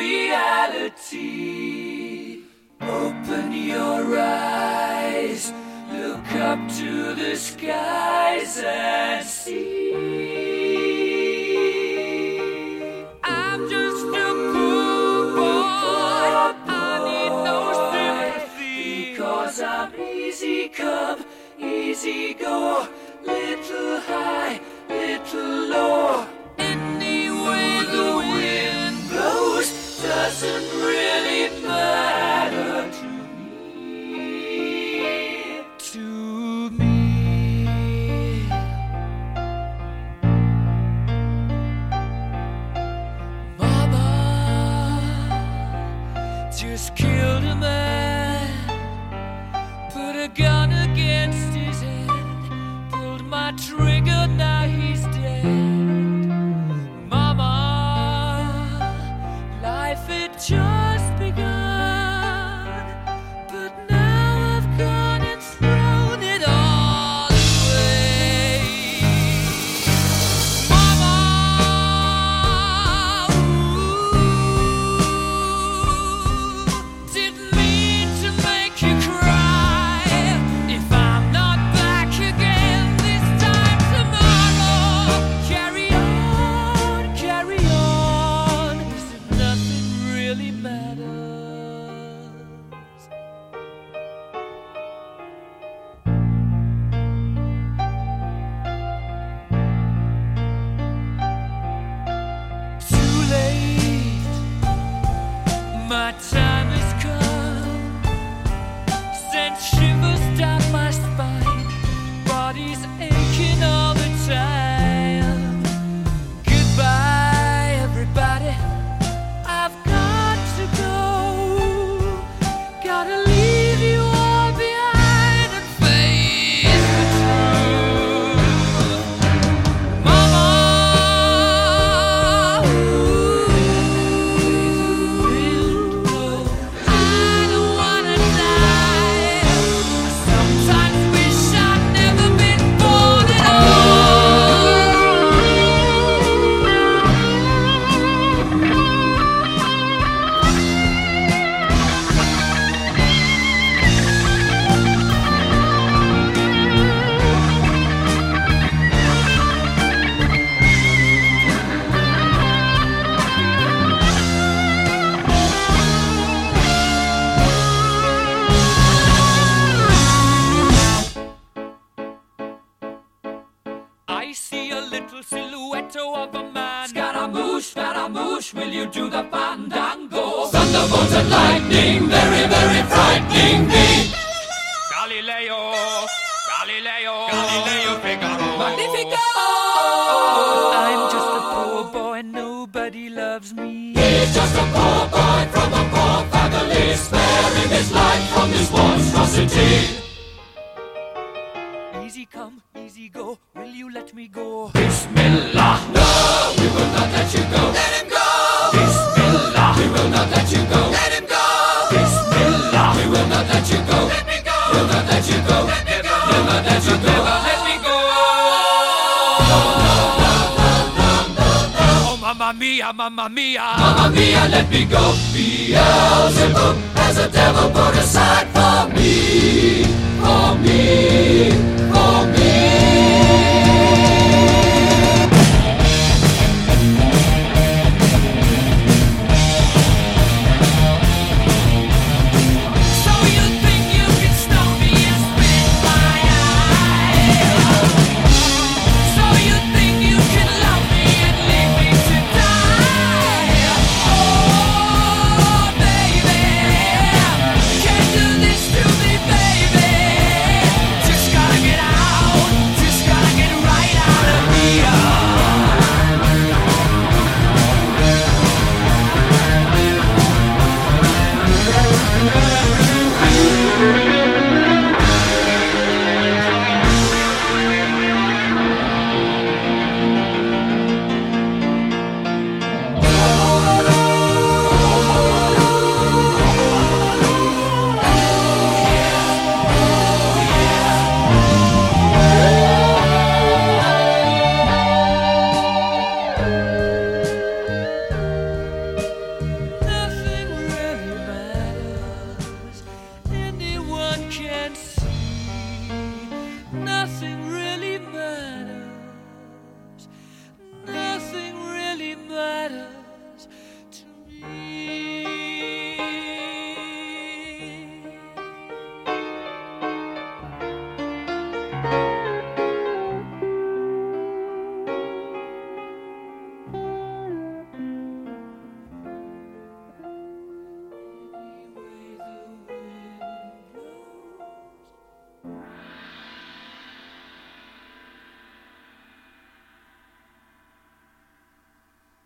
reality. Open your eyes, look up to the skies and see. I'm just a poor boy, I need no sympathy, because I'm easy come, easy go, little high, little low. Any way the wind blows doesn't really matter to me. To me. Mama just killed a man, put a gun against his head, pulled my trigger, now he's dead. Mama, life had just begun, but now I've gone and thrown it all away. Mama, didn't mean to make you cry. If I'm not back again this time tomorrow, carry on, carry on, as if nothing really matters. Too late, my time has come, sent shivers down my spine, body's aching all the time. Goodbye, everybody, I've got to go, gotta leave you all behind and face the truth. Mama, I don't wanna die. I sometimes wish I'd never been born at I see a little silhouette of a man. Scaramouche, will you do the fandango? Thunderbolts and lightning, very, very frightening me. Galileo, Figaro. Magnifico! I'm just a poor boy, nobody loves me. He's just a poor boy from a poor family, sparing his life from this monstrosity. Easy come, easy go, will you let me go? Bismillah, no, we will not let you go. Let him go! Bismillah, we will not let you go. Let him go! Bismillah, we will not let you go. Let me go! We'll not let you go. Let me go! We'll not let you go. Never let me go! Oh, mamma mia, mamma mia. Mamma mia, let me go. Beelzebub has a devil put